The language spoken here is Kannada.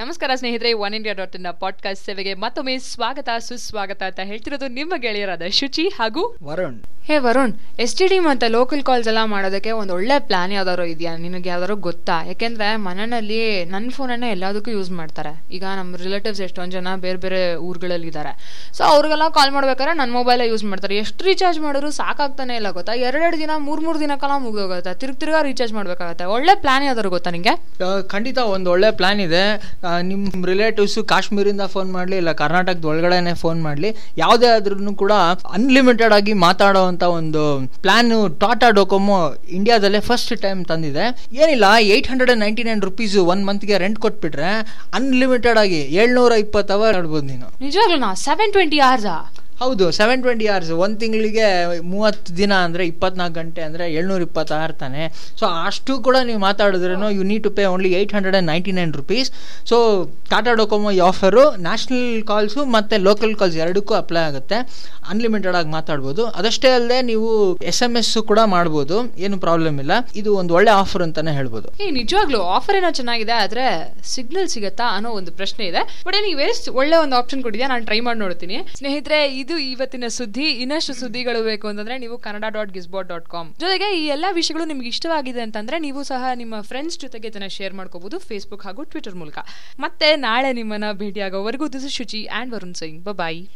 ನಮಸ್ಕಾರ ಸ್ನೇಹಿತರೆ, one India dot in podcast ಸೇವೆಗೆ ಮತ್ತೊಮ್ಮೆ ಸ್ವಾಗತ ಸುಸ್ವಾಗತ ಅಂತ ಹೇಳ್ತಿರೋದು ನಿಮ್ಮ ಗೆಳೆಯರಾದ ಶುಚಿ ಹಾಗೂ ವರುಣ್. ಹೇ ವರುಣ್, STD ಮತ್ತೆ ಲೋಕಲ್ ಕಾಲ್ಸ್ ಎಲ್ಲ ಮಾಡೋದಕ್ಕೆ ಒಂದು ಒಳ್ಳೆ ಪ್ಲಾನ್ ಯಾವ್ದಾದ್ರು ಇದೆಯಾ? ನಿನಗೆ ಯಾವ್ದಾದ್ರು ಗೊತ್ತಾ? ಯಾಕೆಂದ್ರೆ ಮನೆಯಲ್ಲಿ ನನ್ನ ಫೋನನ್ನ ಎಲ್ಲದಕ್ಕೂ ಯೂಸ್ ಮಾಡ್ತಾರೆ. ಈಗ ನಮ್ಮ ರಿಲೇಟಿವ್ಸ್ ಎಷ್ಟೊಂದು ಜನ ಬೇರೆ ಬೇರೆ ಊರುಗಳಲ್ಲಿ ಇದ್ದಾರೆ. ಸೊ ಅವ್ರಿಗೆಲ್ಲ ಕಾಲ್ ಮಾಡ್ಬೇಕಾದ್ರೆ ನನ್ನ ಮೊಬೈಲೇ ಯೂಸ್ ಮಾಡ್ತಾರೆ. ಎಷ್ಟು ರೀಚಾರ್ಜ್ ಮಾಡಿದ್ರು ಸಾಕಾಗ್ತಾನೆ ಇಲ್ಲ ಗೊತ್ತಾ? ಎರಡೆರಡು ದಿನ ಮೂರು ದಿನಕ್ಕೆಲ್ಲ ಮುಗಿದೋಗುತ್ತೆ. ತಿರ್ಗಾ ರೀಚಾರ್ಜ್ ಮಾಡ್ಬೇಕಾಗತ್ತೆ. ಒಳ್ಳೆ ಪ್ಲಾನ್ ಯಾವ್ದಾದ್ರು ಗೊತ್ತಾ ನಿಂಗೆ? ಖಂಡಿತ ಒಂದು ಒಳ್ಳೆ ಪ್ಲಾನ್ ಇದೆ. ನಿಮ್ಮ ರಿಲೇಟಿವ್ಸು ಕಾಶ್ಮೀರಿಂದ ಫೋನ್ ಮಾಡಲಿ ಇಲ್ಲ ಕರ್ನಾಟಕದ ಒಳಗಡೆನೆ ಫೋನ್ ಮಾಡಲಿ, ಯಾವುದೇ ಆದ್ರೂ ಕೂಡ ಅನ್ಲಿಮಿಟೆಡ್ ಆಗಿ ಮಾತಾಡೋ ಅಂತ ಒಂದು ಪ್ಲಾನ್ ಟಾಟಾ ಡೊಕೊಮೊ ಇಂಡಿಯಾದಲ್ಲೇ ಫಸ್ಟ್ ಟೈಮ್ ತಂದಿದೆ. ಏನಿಲ್ಲ, 899 rupees 1 monthಗೆ ರೆಂಟ್ ಕೊಟ್ಬಿಟ್ರೆ ಅನ್ಲಿಮಿಟೆಡ್ ಆಗಿ 720 hours ಆಡ್ಬೋದು ನೀನು. ನಿಜವಾಗ್ಲೂ 720 hours? ಹೌದು, 720 hours. ಒಂದು ತಿಂಗಳಿಗೆ 30 ದಿನ ಅಂದರೆ 24 ಗಂಟೆ ಅಂದರೆ 720 hours ತಾನೆ. ಸೊ ಅಷ್ಟು ಕೂಡ ನೀವು ಮಾತಾಡಿದ್ರೂ you need to pay only 899 rupees. So Tata Docomo ಈ ಆಫರು ನ್ಯಾಷನಲ್ ಕಾಲ್ಸು ಮತ್ತು ಲೋಕಲ್ ಕಾಲ್ಸ್ ಎರಡಕ್ಕೂ ಅಪ್ಲೈ ಆಗುತ್ತೆ. ಅನ್ಲಿಮಿಟೆಡ್ ಆಗಿ ಮಾತಾಡ್ಬೋದು. ಅದಷ್ಟೇ ಅಲ್ಲದೆ ನೀವು SMS ಕೂಡ ಮಾಡ್ಬೋದು, ಏನು ಪ್ರಾಬ್ಲಮ್ ಇಲ್ಲ. ಇದು ಒಂದು ಒಳ್ಳೆ ಆಫರ್ ಅಂತಾನೆ ಹೇಳ್ಬೋದು. ನಿಜವಾಗ್ಲೂ ಆಫರ್ ಏನೋ ಚೆನ್ನಾಗಿದೆ, ಆದ್ರೆ ಸಿಗ್ನಲ್ ಸಿಗತ್ತಾ ಅನ್ನೋ ಒಂದು ಪ್ರಶ್ನೆ ಇದೆ. ಬಟ್ ನೀವು ಎಷ್ಟು ಒಳ್ಳೆ ಒಂದು ಆಪ್ಷನ್ ಕೊಟ್ಟಿದ್ಯಾ, ನಾನು ಟ್ರೈ ಮಾಡಿ ನೋಡ್ತೀನಿ. ಸ್ನೇಹಿತರೆ, ಇದು ಇವತ್ತಿನ ಸುದ್ದಿ. ಇನ್ನಷ್ಟು ಸುದ್ದಿಗಳು ಬೇಕು ಅಂತಂದ್ರೆ ನೀವು kannada.gizbot.com ಜೊತೆಗೆ ಈ ಎಲ್ಲಾ ವಿಷಯಗಳು ನಿಮ್ಗೆ ಇಷ್ಟವಾಗಿದೆ ಅಂತಂದ್ರೆ ನೀವು ಸಹ ನಿಮ್ಮ ಫ್ರೆಂಡ್ಸ್ ಜೊತೆಗೆ ಇದನ್ನ ಶೇರ್ ಮಾಡ್ಕೋಬಹುದು ಫೇಸ್ಬುಕ್ ಹಾಗೂ ಟ್ವಿಟರ್ ಮೂಲಕ. ಮತ್ತೆ ನಾಳೆ ನಿಮ್ಮನ್ನ ಭೇಟಿಯಾಗೋವರೆಗೂ this is Shuchi and Varun Singh. Bye.